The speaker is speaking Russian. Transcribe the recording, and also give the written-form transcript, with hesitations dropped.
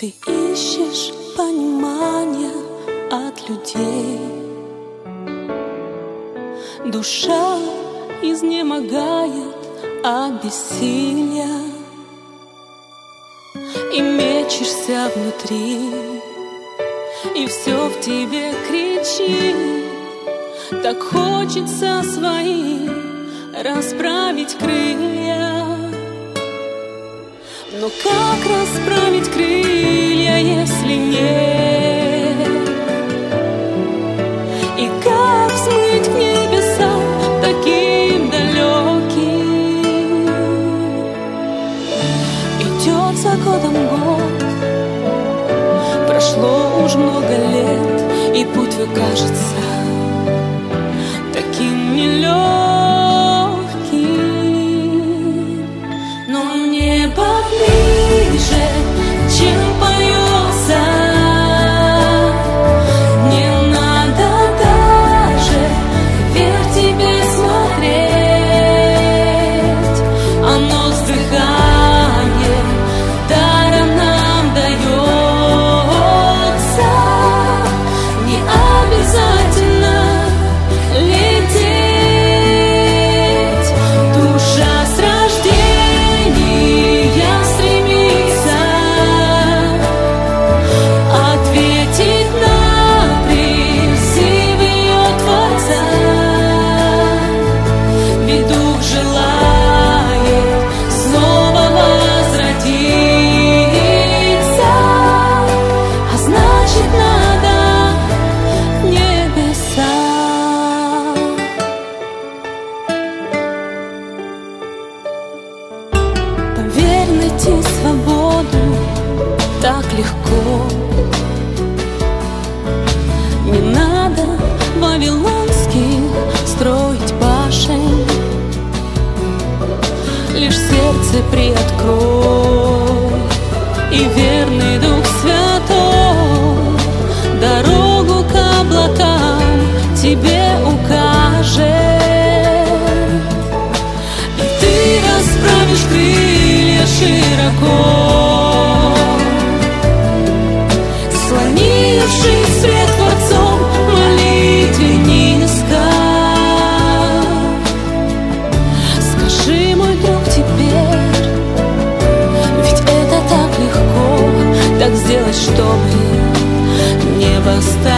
Ты ищешь понимания от людей. Душа изнемогает от бессилия, и мечешься внутри, и все в тебе кричит. Так хочется свои расправить крылья. Но как расправить крылья, если нет? И как взмыть к небесам таким далеким? Идет за годом год, прошло уж много лет, и путь твой кажется таким нелегким. Но небо ближе, чем поется. Не надо даже вверх тебе смотреть. Оно вздыхает, даром нам дается. Не обязательно лететь. Душа с рождения стремится ответить на призыв ее Творца. Ведь дух желает снова возродиться, а значит надо в небеса. Поверь, найти свободу так легко. Не надо вавилонских строить башен, лишь сердце приоткрой, и верный Дух Святой дорогу к облакам тебе укажет. И ты расправишь крылья широко, склонившись пред Творцом в молитве низко. Скажи, мой друг, теперь, ведь это так легко, так сделать, чтобы небо стало